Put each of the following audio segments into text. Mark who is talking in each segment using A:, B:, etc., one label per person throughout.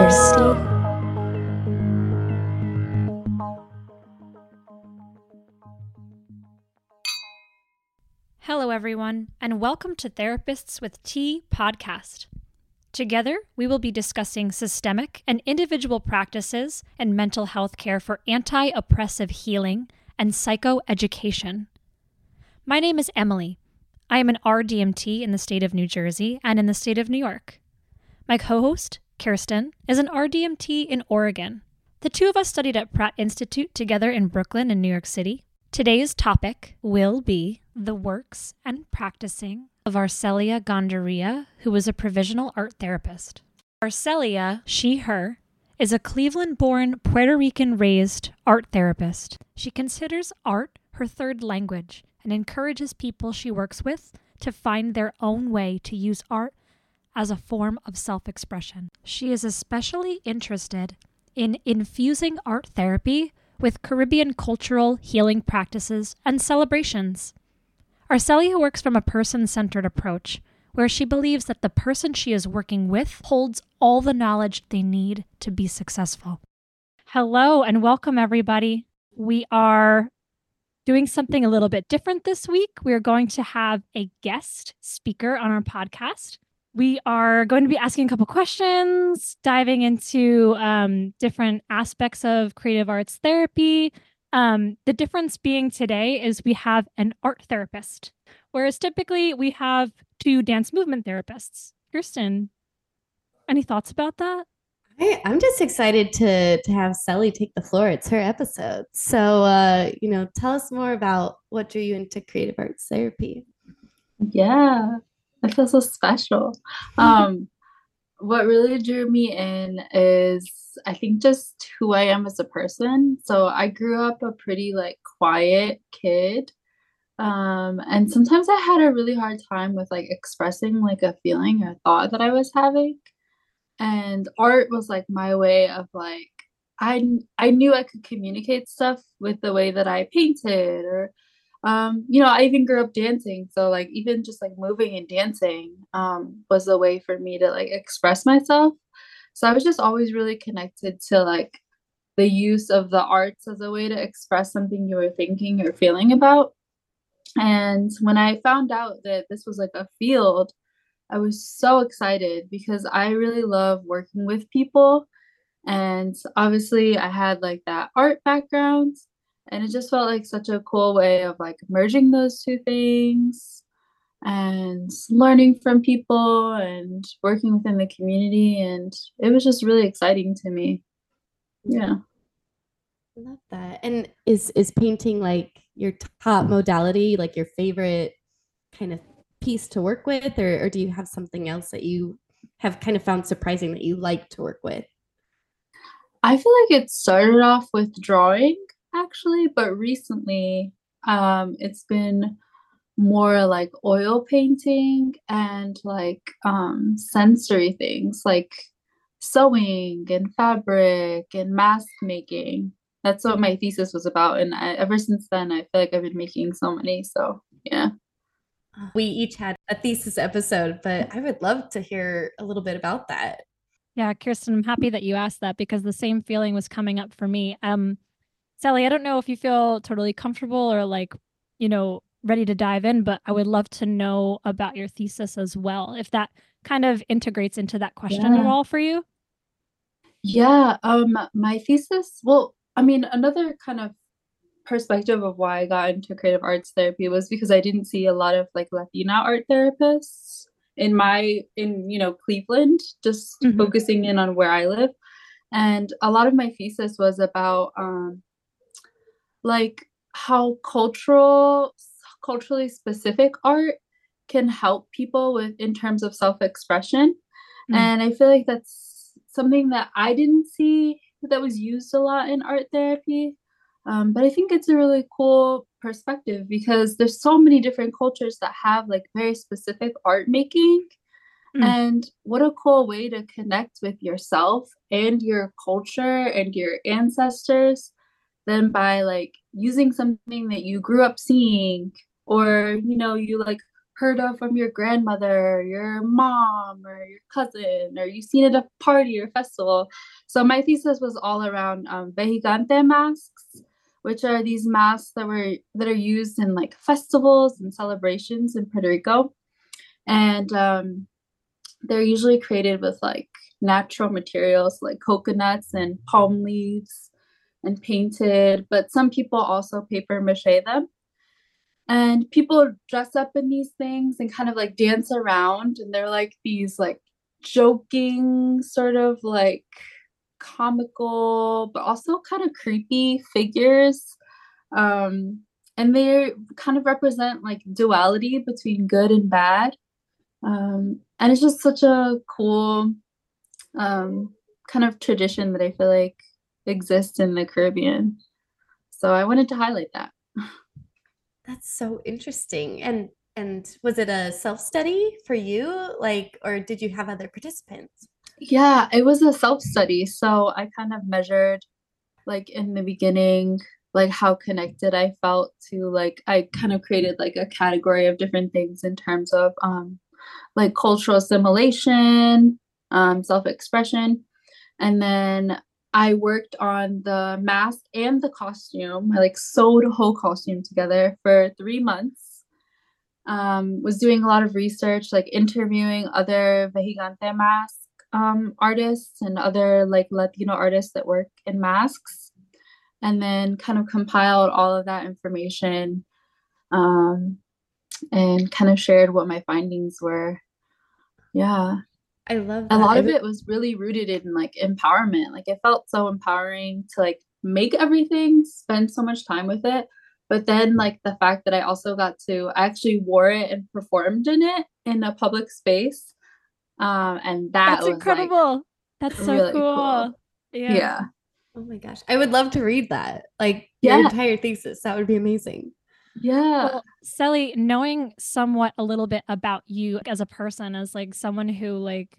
A: thirsty.
B: Hello, everyone, and welcome to Therapists with Tea podcast. Together, we will be discussing systemic and individual practices in mental health care for anti-oppressive healing and psychoeducation. My name is Emily. I am an RDMT in the state of New Jersey and in the state of New York. My co-host, Kirsten, is an RDMT in Oregon. The two of us studied at Pratt Institute together in Brooklyn and New York City. Today's topic will be the works and practicing of Arcelia Gondarilla, who was a provisional art therapist. Arcelia, she, her, is a Cleveland-born, Puerto Rican-raised art therapist. She considers art her third language and encourages people she works with to find their own way to use art as a form of self-expression. She is especially interested in infusing art therapy with Caribbean cultural healing practices and celebrations. Arcelia works from a person-centered approach, where she believes that the person she is working with holds all the knowledge they need to be successful. Hello and welcome, everybody. We are doing something a little bit different this week. We're going to have a guest speaker on our podcast. We are going to be asking a couple questions, diving into different aspects of creative arts therapy. The difference being today is we have an art therapist, whereas typically we have two dance movement therapists. Kirsten, any thoughts about that?
A: I'm just excited to have Sally take the floor. It's her episode. So, tell us more about what drew you into creative arts therapy.
C: Yeah, I feel so special. What really drew me in is, I think, just who I am as a person. So I grew up a pretty quiet kid. And sometimes I had a really hard time with expressing a feeling or thought that I was having. And art was my way of I knew I could communicate stuff with the way that I painted, or I even grew up dancing, so even just moving and dancing was a way for me to express myself. So I was just always really connected to the use of the arts as a way to express something you were thinking or feeling about. And when I found out that this was a field, I was so excited because I really love working with people. And obviously I had that art background, and it just felt like such a cool way of merging those two things and learning from people and working within the community. And it was just really exciting to me. Yeah.
A: I love that. And is painting your top modality, your favorite kind of piece to work with, or do you have something else that you have kind of found surprising that you like to work with?
C: I feel like it started off with drawing, actually, but recently it's been more oil painting and sensory things like sewing and fabric and mask making. That's what my thesis was about, and ever since then I feel like I've been making so many. So yeah.
A: We each had a thesis episode, but I would love to hear a little bit about that.
B: Yeah, Kirsten, I'm happy that you asked that because the same feeling was coming up for me. Sally, I don't know if you feel totally comfortable or ready to dive in, but I would love to know about your thesis as well, if that kind of integrates into that question at all for you.
C: Yeah, my thesis, well, I mean, another kind of perspective of why I got into creative arts therapy was because I didn't see a lot of Latina art therapists in Cleveland, just focusing in on where I live. And a lot of my thesis was about how culturally specific art can help people in terms of self-expression. And I feel like that's something that I didn't see that was used a lot in art therapy. But I think it's a really cool perspective because there's so many different cultures that have very specific art making. And what a cool way to connect with yourself and your culture and your ancestors than by using something that you grew up seeing, or you heard of from your grandmother, your mom, or your cousin, or you've seen at a party or festival. So my thesis was all around vejigante masks, which are these masks that are used in like festivals and celebrations in Puerto Rico, and they're usually created with like natural materials like coconuts and palm leaves and painted, but some people also paper mache them. And people dress up in these things and kind of like dance around, and they're like these like joking, sort of like comical, but also kind of creepy figures. Um, and they kind of represent like duality between good and bad. And it's just such a cool kind of tradition that I feel like exists in the Caribbean. So I wanted to highlight that.
A: That's so interesting. And was it a self-study for you? Like, or did you have other participants?
C: Yeah, it was a self-study. So I kind of measured like in the beginning, like how connected I felt to like I kind of created like a category of different things in terms of like cultural assimilation, self-expression. And then I worked on the mask and the costume. I like sewed a whole costume together for 3 months. Was doing a lot of research, like interviewing other Vejigante mask artists and other like Latino artists that work in masks, and then kind of compiled all of that information, um, and kind of shared what my findings were. Yeah,
A: I love
C: a
A: that.
C: lot of it was really rooted in like empowerment. Like it felt so empowering to like make everything, spend so much time with it. But then like the fact that I actually wore it and performed in it in a public space. And that
B: That's
C: was like
B: incredible. That's so
C: really cool.
B: cool. Yeah.
C: Yeah.
A: Oh my gosh. I would love to read that. Like your
C: Yeah.
A: entire thesis. That would be amazing.
C: Yeah.
B: Well, Sally, knowing somewhat a little bit about you as a person, as like someone who like,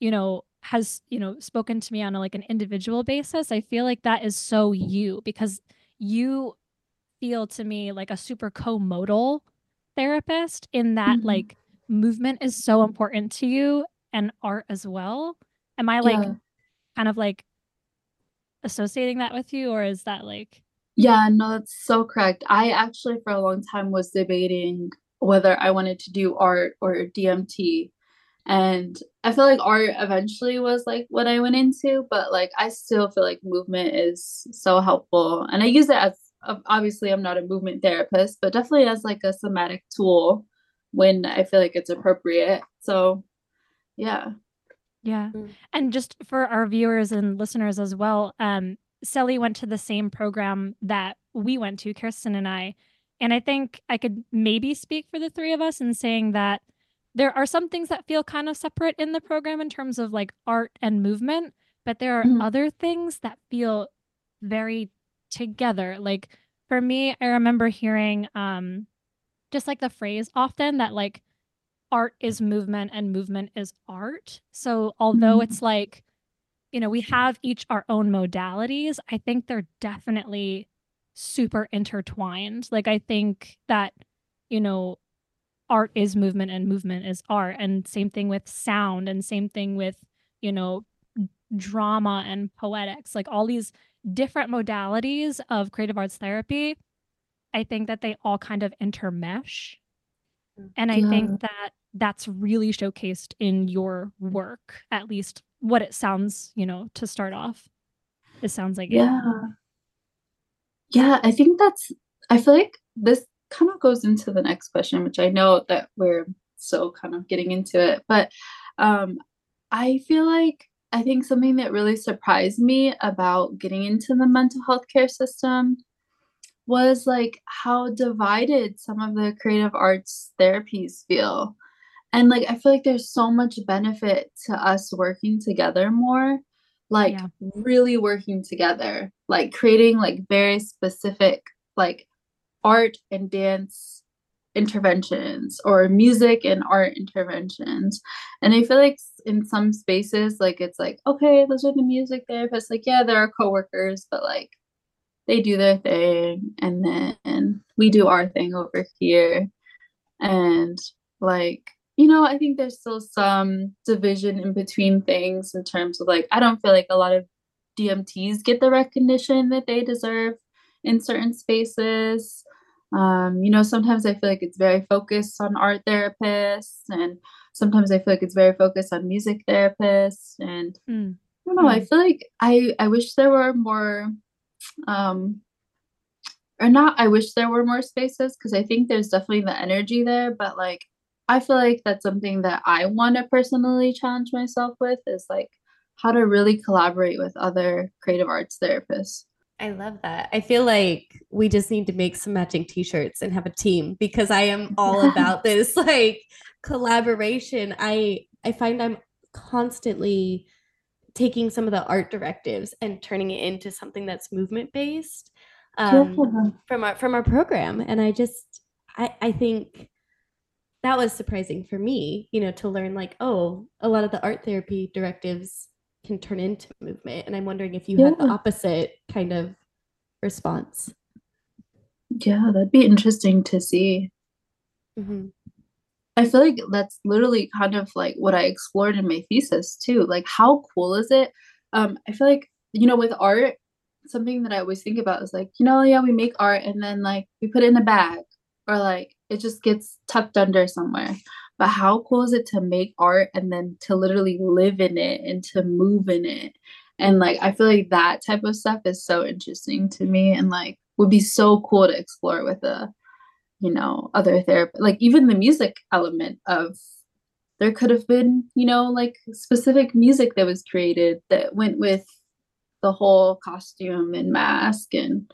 B: has, spoken to me on a, like an individual basis, I feel like that is so you because you feel to me like a super co-modal therapist in that
C: Mhm.
B: like movement is so important to you and art as well. Am I like
C: Yeah.
B: kind of like associating that with you, or is that like,
C: Yeah, no, that's so correct. I actually, for a long time, was debating whether I wanted to do art or DMT. And I feel like art eventually was like what I went into, but like I still feel like movement is so helpful. And I use it as obviously, I'm not a movement therapist, but definitely as like a somatic tool when I feel like it's appropriate. So, yeah.
B: yeah.
A: Mm.
B: And just for our viewers and listeners as well, Sally went to the same program that we went to, Kirsten and I. And I think I could maybe speak for the three of us in saying that there are some things that feel kind of separate in the program in terms of like art and movement, but there are
C: Mhm.
B: other things that feel very together. Like for me, I remember hearing just like the phrase often that like art is movement and movement is art. So although
C: Mhm.
B: it's like, we have each our own modalities, I think they're definitely super intertwined. Like I think that, you know, art is movement and movement is art. And same thing with sound and same thing with, you know, drama and poetics, like all these different modalities of creative arts therapy. I think that they all kind of intermesh. And I think
C: Yeah.
B: that that's really showcased in your work, at least what it sounds, to start off. It sounds like it.
C: Yeah. Yeah, I feel like this kind of goes into the next question, which I know that we're still kind of getting into it, but um, I feel like I think something that really surprised me about getting into the mental health care system was like how divided some of the creative arts therapies feel. And like I feel like there's so much benefit to us working together more, like
B: Yeah.
C: really working together, like creating like very specific like art and dance interventions or music and art interventions. And I feel like in some spaces like it's like, okay, those are the music therapists, like yeah, they're our coworkers, but like they do their thing and then we do our thing over here. And Like, I think there's still some division in between things in terms of like, I don't feel like a lot of DMTs get the recognition that they deserve in certain spaces. Sometimes I feel like it's very focused on art therapists, and sometimes I feel like it's very focused on music therapists. And
B: Mm.
C: I don't know, I feel like I wish there were more, um, or not, I wish there were more spaces because I think there's definitely the energy there, but like I feel like that's something that I want to personally challenge myself with is like how to really collaborate with other creative arts therapists.
A: I love that. I feel like we just need to make some matching t-shirts and have a team because I am all about this like collaboration. I find I'm constantly taking some of the art directives and turning it into something that's movement based
C: Yeah.
A: from our program. And I think that was surprising for me, to learn like, oh, a lot of the art therapy directives can turn into movement. And I'm wondering if you had the
C: Yeah.
A: opposite kind of response.
C: Yeah, that'd be interesting to see.
A: Mm-hmm.
C: I feel like that's literally kind of like what I explored in my thesis too. Like, how cool is it? I feel like, with art, something that I always think about is like, yeah, we make art and then like we put it in a bag or like it just gets tucked under somewhere. But how cool is it to make art and then to literally live in it and to move in it? And like, I feel like that type of stuff is so interesting to me and like would be so cool to explore with a other therapy, like even the music element of there could have been, like specific music that was created that went with the whole costume and mask. And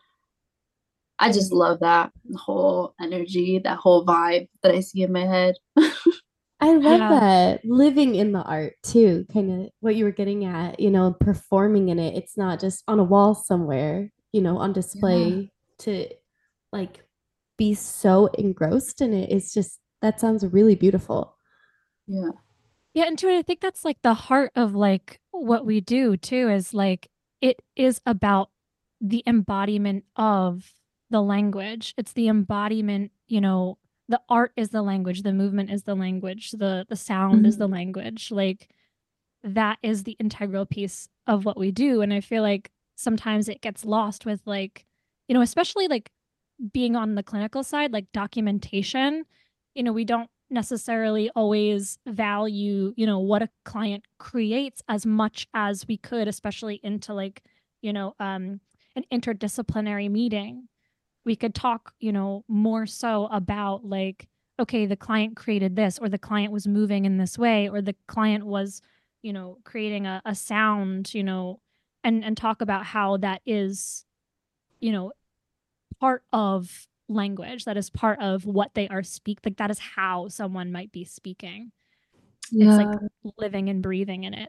C: I just love that whole energy, that whole vibe that I see in my head.
A: I love
B: Yeah.
A: that living in the art too, kind of what you were getting at, performing in it. It's not just on a wall somewhere, on
C: Yeah.
A: display to like be so engrossed in it. It's just that sounds really beautiful.
C: Yeah.
B: Yeah, and too, I think that's like the heart of like what we do too, is like it is about the embodiment of the language. It's the embodiment, the art is the language, the movement is the language, the sound is the
C: Mhm.
B: language. Like that is the integral piece of what we do. And I feel like sometimes it gets lost with like, especially like being on the clinical side, like documentation, we don't necessarily always value, what a client creates as much as we could, especially into like, an interdisciplinary meeting. We could talk, more so about like, okay, the client created this, or the client was moving in this way, or the client was, creating a sound, and talk about how that is, you know, part of language, that is part of what they are like that is how someone might be speaking. It's like
C: Yeah.
B: living and breathing in it,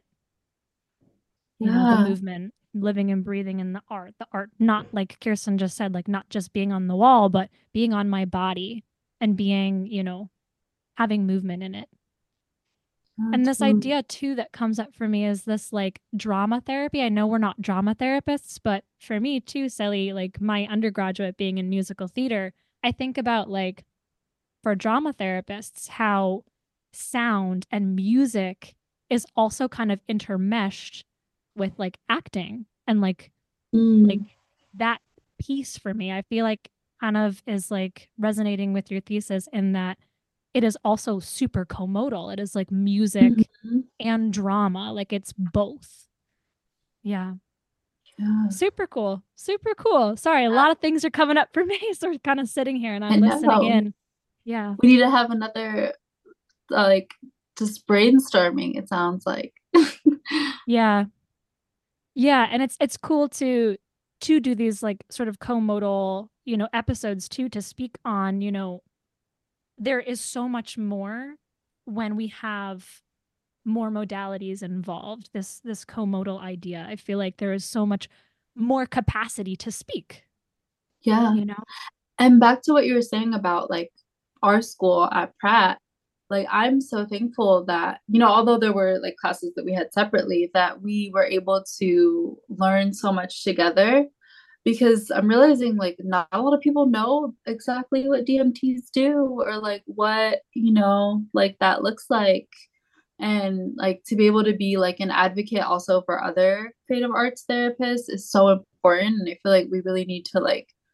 B: the
C: Yeah.
B: movement, living and breathing in the art, not like Kirsten just said, like not just being on the wall, but being on my body and being, having movement in it.
C: Yeah,
B: And this
C: totally.
B: idea too that comes up for me is this like drama therapy. I know we're not drama therapists, but for me too, Sally, like my undergraduate being in musical theater, I think about like for drama therapists how sound and music is also kind of intermeshed with like acting and like
C: Mm.
B: that piece for me. I feel like kind of is like resonating with your thesis in that it is also super comodal. It is like music
C: Mhm.
B: and drama, like it's both. Yeah.
C: Yeah.
B: Super cool. Super cool. Sorry, a lot of things are coming up for me. So we're kind of sitting here and
C: I
B: I'm listening
C: know.
B: in. Yeah.
C: We need to have another like just brainstorming, it sounds like.
B: Yeah. Yeah. And it's cool to do these like sort of co-modal, episodes too, to speak on, there is so much more when we have more modalities involved. This co-modal idea. I feel like there is so much more capacity to speak,
C: Yeah.
B: you know?
C: And back to what you were saying about like our school at Pratt, like I'm so thankful that, although there were like classes that we had separately, that we were able to learn so much together. because I'm realizing like not a lot of people know exactly what DMTs do or like what, like that looks like. And like to be able to be like an advocate also for other creative arts therapists is so important. And I feel like we really need to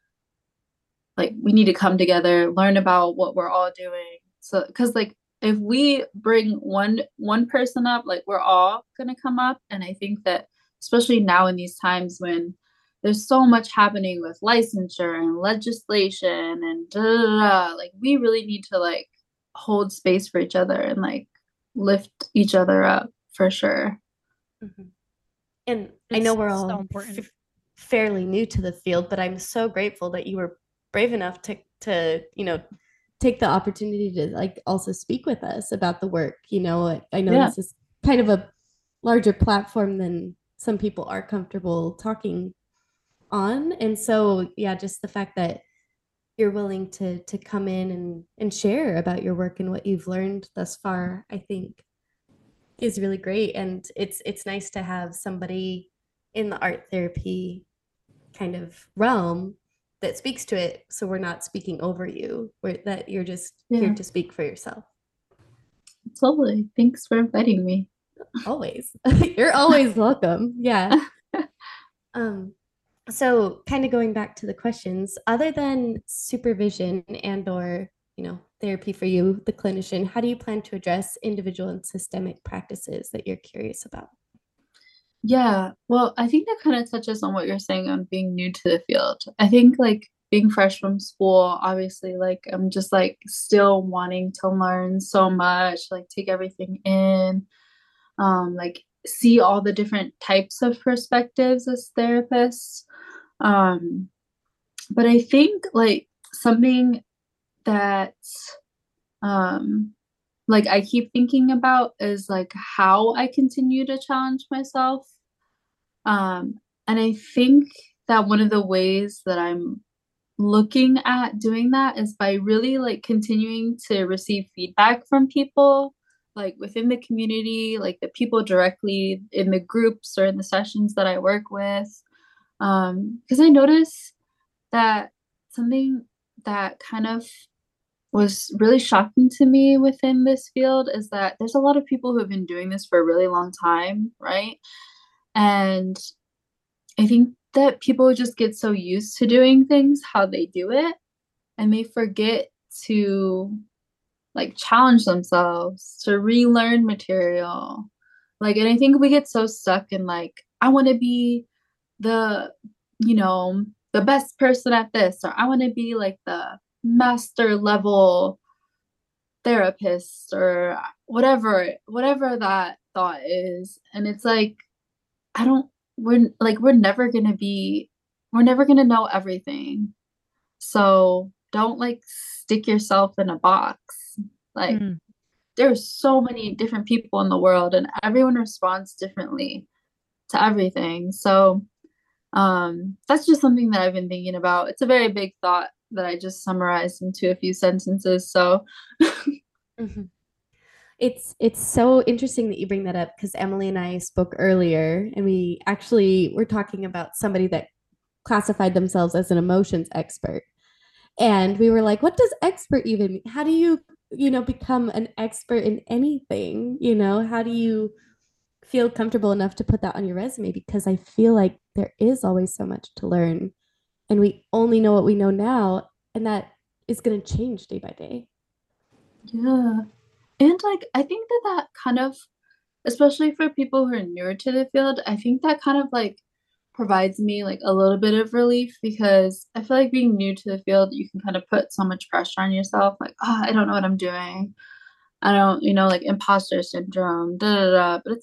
C: like we need to come together, learn about what we're all doing. So because like if we bring one person up, like we're all gonna come up. And I think that especially now in these times when there's so much happening with licensure and legislation and da, da, da, like we really need to like hold space for each other and like lift each other up for sure.
A: Mm-hmm. And I know we're
B: so
A: all
B: important.
A: fairly new to the field, but I'm so grateful that you were brave enough to take the opportunity to like also speak with us about the work. I know
C: Yeah.
A: this is kind of a larger platform than some people are comfortable talking on. And so yeah, just the fact that you're willing to come in and share about your work and what you've learned thus far, I think is really great. And it's nice to have somebody in the art therapy kind of realm that speaks to it, so we're not speaking over you, where that you're just here
C: Yeah.
A: to speak for yourself.
C: Totally. Thanks for inviting me.
A: Always. You're always welcome. Yeah. um so kind of going back to the questions, other than supervision and or therapy for you, the clinician, how do you plan to address individual and systemic practices that you're curious about?
C: Yeah, well, I think that kind of touches on what you're saying on being new to the field. I think like being fresh from school, obviously, like I'm just like still wanting to learn so much, like take everything in, like see all the different types of perspectives as therapists. Um, but I think like something that um like I keep thinking about is like how I continue to challenge myself. Um, and I think that one of the ways that I'm looking at doing that is by really like continuing to receive feedback from people like within the community, like the people directly in the groups or in the sessions that I work with. Because I notice that something that kind of was really shocking to me within this field is that there's a lot of people who have been doing this for a really long time, right? And I think that people just get so used to doing things how they do it and they forget to like challenge themselves to relearn material. Like, and I think we get so stuck in like, I want to be the, you know, the best person at this, or I want to be like the master level therapist or whatever that thought is. And it's like, I don't, we're never gonna be, we're never gonna know everything. So don't like stick yourself in a box. Like
B: Mm.
C: there's so many different people in the world and everyone responds differently to everything. So that's just something that I've been thinking about. It's a very big thought that I just summarized into a few sentences. So
A: Mm-hmm. It's so interesting that you bring that up because Emily and I spoke earlier and we actually were talking about somebody that classified themselves as an emotions expert. And we were like, what does expert even mean? How do you become an expert in anything? How do you feel comfortable enough to put that on your resume? Because I feel like there is always so much to learn and we only know what we know now. And that is going to change day by day.
C: yeah. And like I think that that kind of, especially for people who are newer to the field, I think that kind of like provides me like a little bit of relief because I feel like being new to the field, you can kind of put so much pressure on yourself, like, oh, I don't know what I'm doing. I don't, like imposter syndrome, da da da. But it's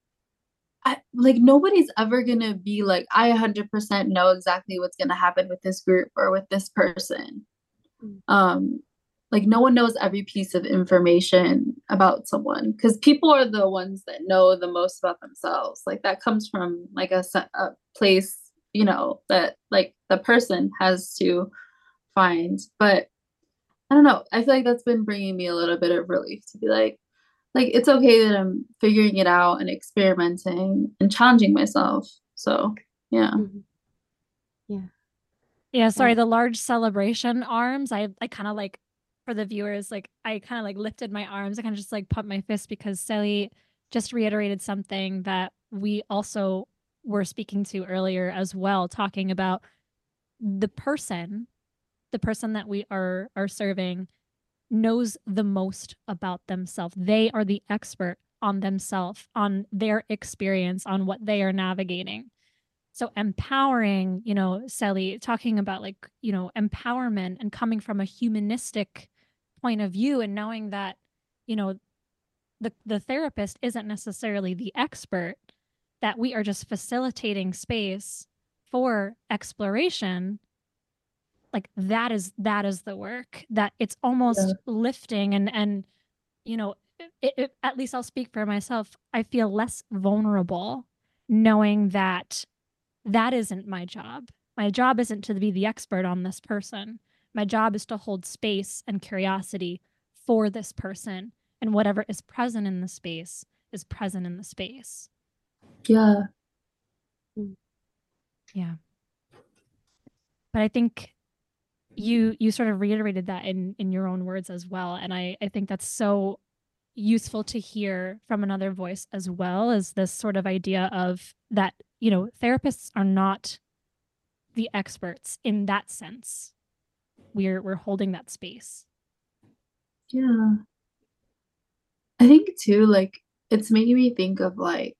C: like nobody's ever gonna be like, I 100% know exactly what's gonna happen with this group or with this person.
A: Mm.
C: um like no one knows every piece of information about someone because people are the ones that know the most about themselves. Like that comes from like a place, that like the person has to find. But I don't know, I feel like that's been bringing me a little bit of relief to be like it's okay that I'm figuring it out and experimenting and challenging myself. So yeah.
A: Mm-hmm. Yeah.
B: Yeah, sorry,
A: But
B: the large celebration arms. I kind of like for the viewers, like I kind of like lifted my arms. I kind of just like pumped my fist because Sally just reiterated something that we also were speaking to earlier as well, talking about the person, the person that we are serving knows the most about themselves. They are the expert on themselves, on their experience, on what they are navigating. So empowering, Sally, talking about like, empowerment and coming from a humanistic point of view and knowing that, you know, the therapist isn't necessarily the expert, that we are just facilitating space for exploration. Like that is the work, that it's
C: Yeah.
B: almost lifting and you know at least I'll speak for myself. I feel less vulnerable knowing that that isn't my job. My job isn't to be the expert on this person. My job is to hold space and curiosity for this person, and whatever is present in the space is present in the space.
C: Yeah.
A: mm,
B: Yeah. But I think you sort of reiterated that in your own words as well, and I think that's so useful to hear from another voice as well, as this sort of idea of that, therapists are not the experts in that sense. We're holding that space.
C: Yeah. I think too, like it's making me think of like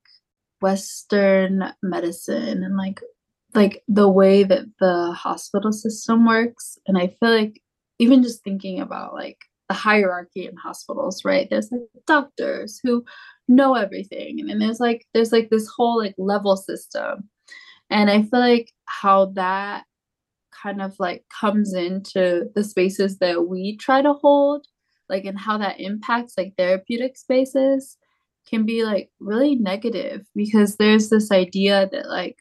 C: Western medicine and like the way that the hospital system works. And I feel like even just thinking about like the hierarchy in hospitals, right? There's like doctors who know everything. And then there's like this whole like level system. And I feel like how that kind of like comes into the spaces that we try to hold, like, and how that impacts like therapeutic spaces can be like really negative because there's this idea that like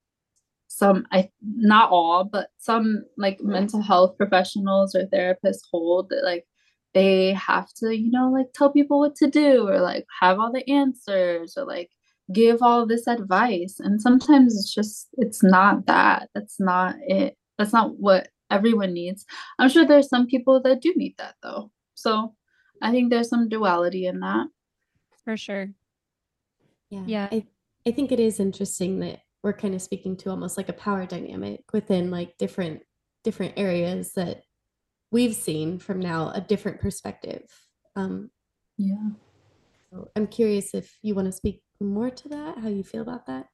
C: some, I not all, but some like mental health professionals or therapists hold that like they have to, like tell people what to do or like have all the answers or like give all this advice. And sometimes it's not that. That's not it. That's not what everyone needs. I'm sure there's some people that do need that though. So I think there's some duality in that.
B: For sure.
A: yeah,
B: Yeah.
A: I think it is interesting that we're kind of speaking to almost like a power dynamic within like different areas that we've seen from now a different perspective. Um,
C: Yeah.
A: so I'm curious if you want to speak more to that, how you feel about that.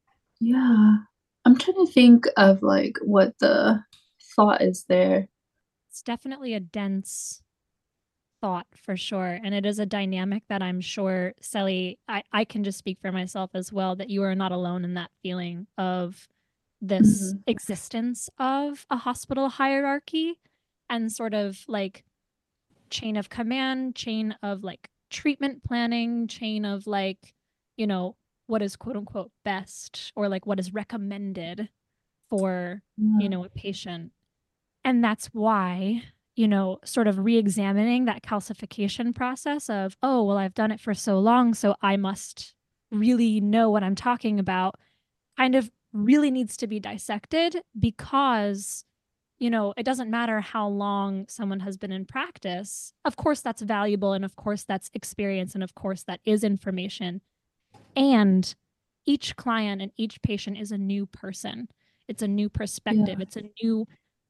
C: Yeah. I'm trying to think of like what the thought is there.
B: It's definitely a dense thought for sure. And it is a dynamic that I'm sure, Sally, I can just speak for myself as well, that you are not alone in that feeling of this
C: Mhm.
B: existence of a hospital hierarchy and sort of like chain of command, chain of like treatment planning, chain of like, you know, what is quote unquote best or like what is recommended for,
C: Yeah.
B: a patient. And that's why, sort of re-examining that calcification process of, oh, well, I've done it for so long, so I must really know what I'm talking about, kind of really needs to be dissected because, it doesn't matter how long someone has been in practice. Of course, that's valuable. And of course, that's experience. And of course, that is information. And each client and each patient is a new person. It's a new perspective.
C: Yeah.
B: It's a new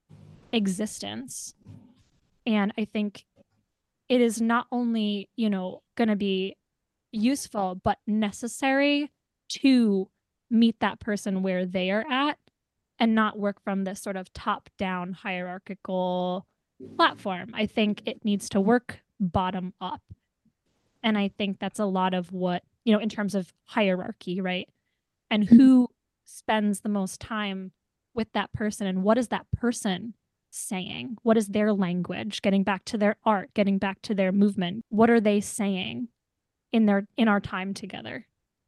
B: existence. And I think it is not only, going to be useful, but necessary to meet that person where they are at and not work from this sort of top down hierarchical platform. I think it needs to work bottom up. And I think that's a lot of what, in terms of hierarchy, right? And who spends the most time with that person and what is that person saying? What is their language? Getting back to their art, getting back to their movement. What are they saying in our time together?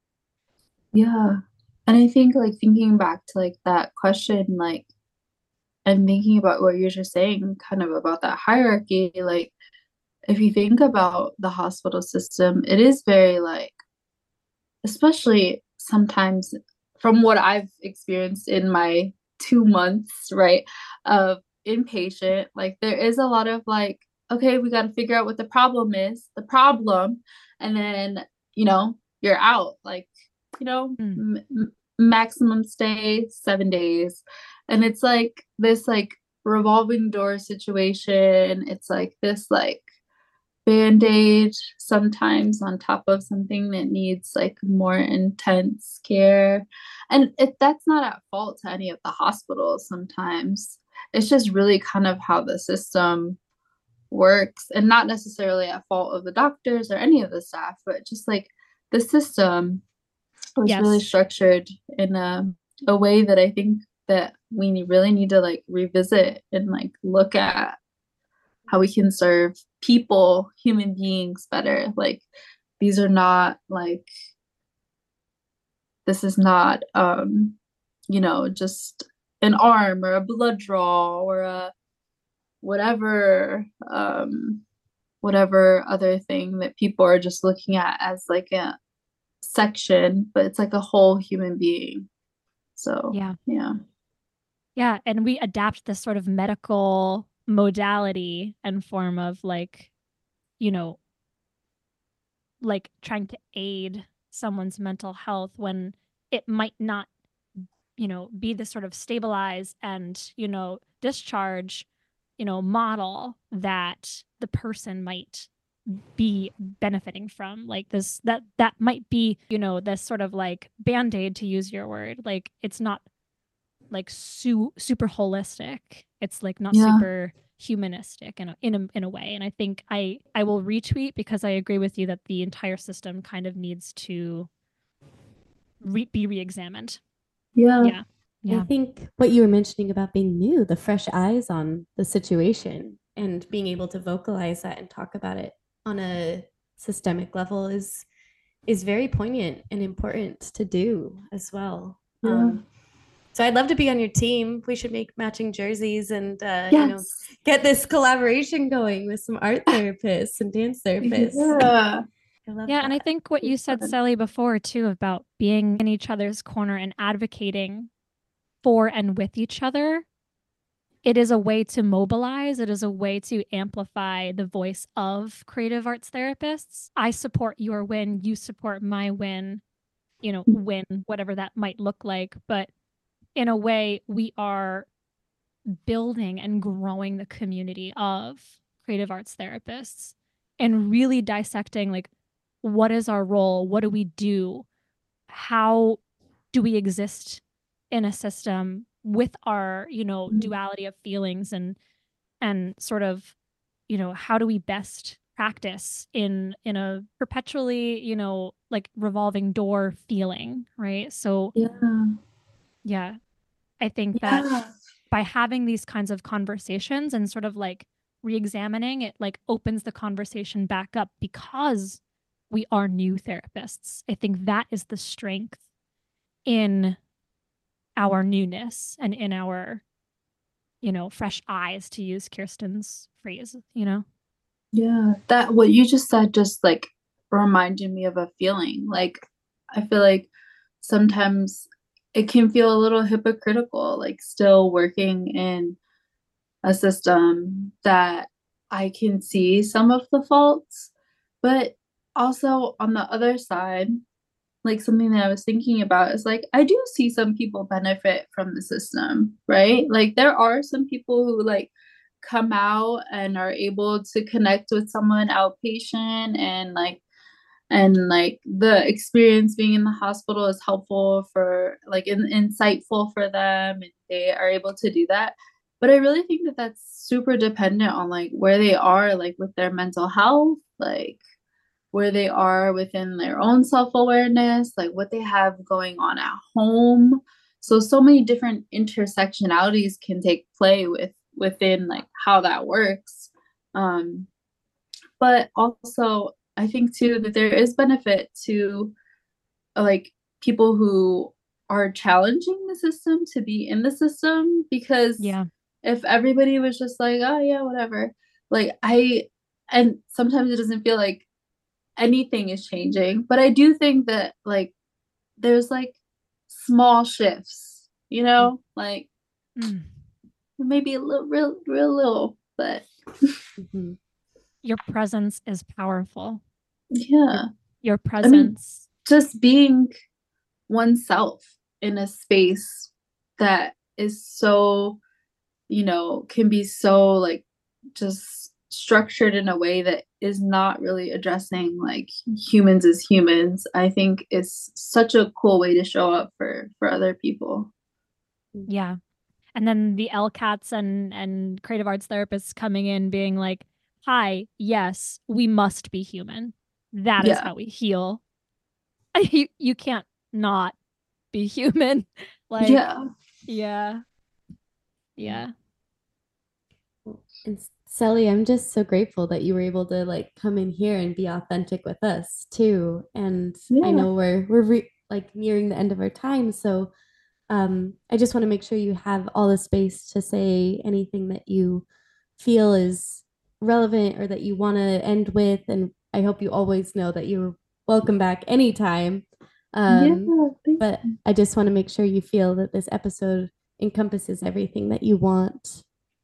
C: Yeah. And I think like thinking back to like that question, like, and thinking about what you're just saying, kind of about that hierarchy, like if you think about the hospital system, it is very like, especially sometimes from what I've experienced in my 2 months, right, of inpatient, like there is a lot of like, okay, we got to figure out what the problem, and then, you're out, like,
B: Mm.
C: maximum stay 7 days. And it's like this like revolving door situation. It's like this like band-aid sometimes on top of something that needs like more intense care. And that's not at fault to any of the hospitals sometimes. It's just really kind of how the system works, and not necessarily at fault of the doctors or any of the staff, but just like the system was really
B: Yes.
C: structured in a way that I think that we really need to like revisit and like look at how we can serve people, human beings better. Like these are not like, this is not just an arm or a blood draw or a whatever whatever other thing that people are just looking at as like a section, but it's like a whole human being. So
B: Yeah.
C: yeah.
B: Yeah. And we adapt this sort of medical modality and form of like, you know, like trying to aid someone's mental health when it might not, be this sort of stabilize and, discharge, model that the person might be benefiting from. Like that might be, this sort of like band-aid, to use your word. Like it's not like super holistic. It's like not
C: Yeah.
B: super humanistic in a way. And I think I will retweet, because I agree with you that the entire system kind of needs to be re-examined.
C: Yeah.
B: Yeah.
A: I
B: Yeah.
A: think what you were mentioning about being new, the fresh eyes on the situation and being able to vocalize that and talk about it on a systemic level is very poignant and important to do as well.
C: Yeah.
A: So I'd love to be on your team. We should make matching jerseys and
C: Yes.
A: get this collaboration going with some art therapists and dance therapists.
C: Yeah.
A: I love
B: Yeah, and I
A: that.
B: think what you said,
C: Fun.
B: Sally, before too, about being in each other's corner and advocating for and with each other, it is a way to mobilize. It is a way to amplify the voice of creative arts therapists. I support your win, you support my win, win, whatever that might look like. But in a way, we are building and growing the community of creative arts therapists and really dissecting like, what is our role? What do we do? How do we exist in a system with our, duality of feelings, and sort of, how do we best practice in a perpetually, like revolving door feeling, right? So
C: Yeah.
B: yeah, I think that
C: Yeah.
B: by having these kinds of conversations and sort of like re-examining it, like opens the conversation back up, because we are new therapists. I think that is the strength in our newness and in our, fresh eyes, to use Kirsten's phrase.
C: Yeah. That what you just said just like reminded me of a feeling. Like I feel like sometimes it can feel a little hypocritical, like still working in a system that I can see some of the faults, but also on the other side, like something that I was thinking about is like I do see some people benefit from the system, right? Like there are some people who like come out and are able to connect with someone outpatient, and like the experience being in the hospital is helpful for like insightful for them, and they are able to do that. But I really think that that's super dependent on like where they are like with their mental health, like where they are within their own self-awareness, like what they have going on at home. So many different intersectionalities can take play within like how that works. um but also I think too that there is benefit to like people who are challenging the system to be in the system, because
B: Yeah.
C: if everybody was just like, oh yeah, whatever, like and sometimes it doesn't feel like anything is changing, but I do think that like there's like small shifts, like
B: Mm.
C: Maybe a little, real little, but
A: Mhm.
B: Your presence is powerful. Your
C: yeah.
B: your
C: I mean,
B: presence.
C: just being oneself in a space that is so, can be so like just structured in a way that is not really addressing like humans as humans, I think is such a cool way to show up for other people.
B: Yeah. And then the LCATs and creative arts therapists coming in being like, "Hi, yes, we must be human. That is
C: Yeah.
B: how we heal. You can't not be human." Like,
C: Yeah.
B: yeah. Yeah.
A: And Sally, I'm just so grateful that you were able to like come in here and be authentic with us too. And I
C: Yeah.
A: know like nearing the end of our time, so I just want to make sure you have all the space to say anything that you feel is relevant or that you want to end with. And I hope you always know that you're welcome back anytime.
C: Yeah.
A: Um,
C: Thank
A: but
C: you.
A: I just want to make sure you feel that this episode encompasses everything that you want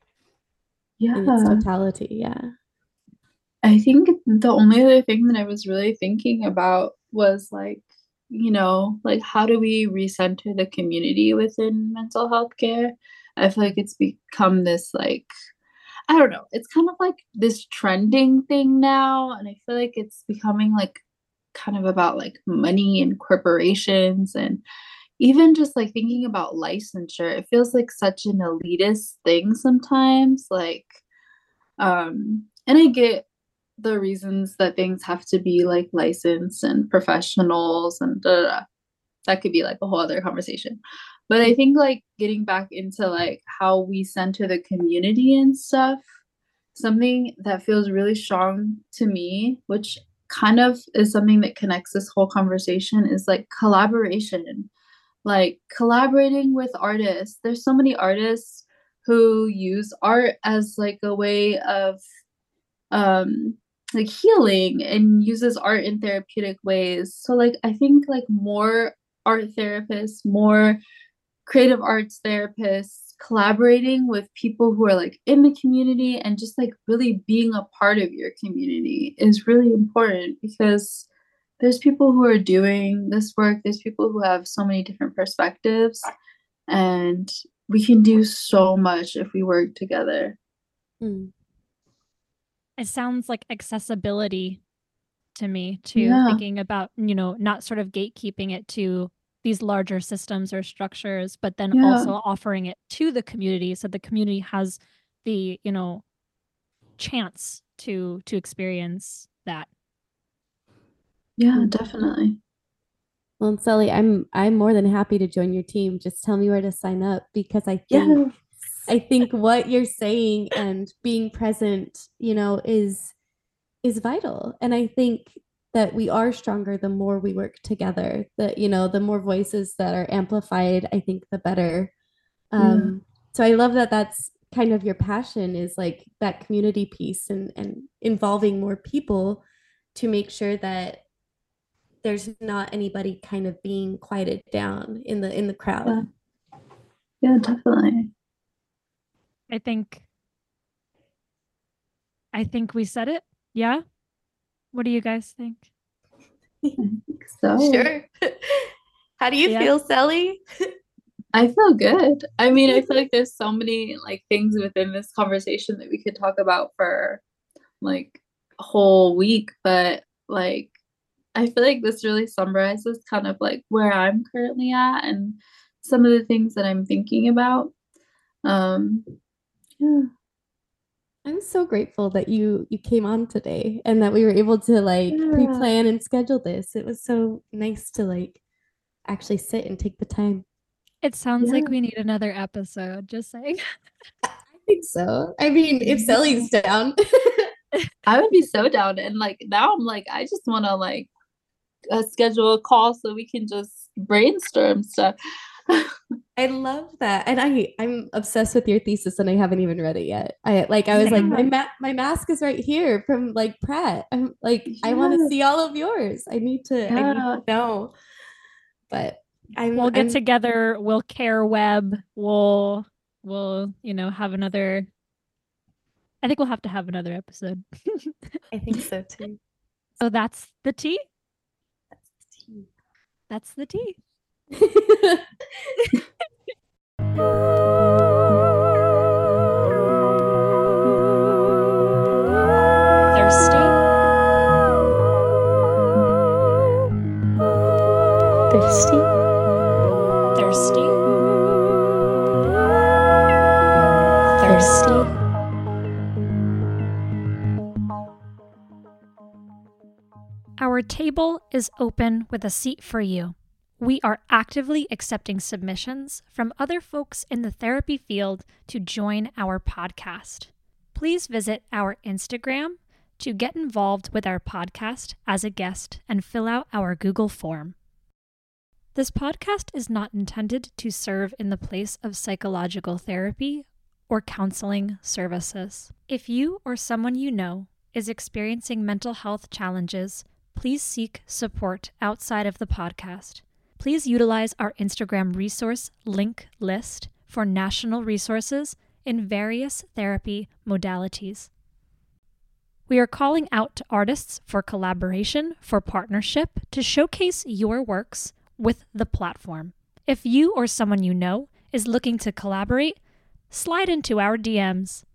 A: in its
C: Yeah.
A: totality. Yeah.
C: I think the only other thing that I was really thinking about was like, like how do we recenter the community within mental health care? I feel like it's become this like, I don't know, it's kind of like this trending thing now. And I feel like it's becoming like kind of about like money and corporations and even just like thinking about licensure. It feels like such an elitist thing sometimes. Like, and I get the reasons that things have to be like licensed and professionals and da, da, da. That could be like a whole other conversation. But I think like getting back into like how we center the community and stuff, something that feels really strong to me, which kind of is something that connects this whole conversation, is like collaboration, like collaborating with artists. There's so many artists who use art as like a way of um like healing and uses art in therapeutic ways. So like I think like more art therapists, more creative arts therapists collaborating with people who are like in the community and just like really being a part of your community is really important, because there's people who are doing this work, there's people who have so many different perspectives, and we can do so much if we work together.
A: Mm.
B: It sounds like accessibility to me too,
C: Yeah.
B: thinking about, not sort of gatekeeping it to these larger systems or structures, but then
C: Yeah.
B: also offering it to the community so the community has the, chance to experience that.
C: Yeah,
A: Mm.
C: definitely.
A: Well, and Sally, I'm more than happy to join your team. Just tell me where to sign up because
C: Yes.
A: I think what you're saying and being present, is vital. And I think that we are stronger the more we work together. That, the more voices that are amplified, I think the better.
C: Yeah.
A: So I love that that's kind of your passion is like that community piece and involving more people to make sure that there's not anybody kind of being quieted down in the crowd.
C: Yeah. Yeah, definitely.
B: I think I think we said it. Yeah. What do you guys think?
C: I think so.
A: Sure. How do you
B: Yeah.
A: feel, Sally?
C: I feel good. I mean, I feel like there's so many like things within this conversation that we could talk about for like a whole week, but like I feel like this really summarizes kind of like where I'm currently at and some of the things that I'm thinking about. Um, yeah.
A: I'm so grateful that you came on today and that we were able to like
C: Yeah.
A: pre-plan and schedule this. It was so nice to like actually sit and take the time.
B: It sounds like
C: Yeah.
B: we need another episode, just saying.
A: I think so. I mean, if
C: Yeah.
A: Sally's down.
C: I would be so down. And like now I'm like, I just want to like schedule a call so we can just brainstorm stuff.
A: I love that. And I'm obsessed with your thesis and I haven't even read it yet. I was like
B: Same.
A: my mask is right here from like Pratt. I'm like I want to
C: Yeah.
A: see all of yours. I need
C: Yeah.
A: to know. But
B: We'll get
A: I'm
B: together, we'll care web, we'll we'll, have another. I think we'll have to have another episode.
A: I think so too.
B: So that's the tea.
A: That's the tea.
B: That's the tea. Thirsty.
A: Thirsty.
B: Thirsty.
A: Thirsty.
B: Our table is open with a seat for you. We are actively accepting submissions from other folks in the therapy field to join our podcast. Please visit our Instagram to get involved with our podcast as a guest and fill out our Google form. This podcast is not intended to serve in the place of psychological therapy or counseling services. If you or someone you know is experiencing mental health challenges, please seek support outside of the podcast. Please utilize our Instagram resource link list for national resources in various therapy modalities. We are calling out to artists for collaboration, for partnership, to showcase your works with the platform. If you or someone you know is looking to collaborate, slide into our DMs.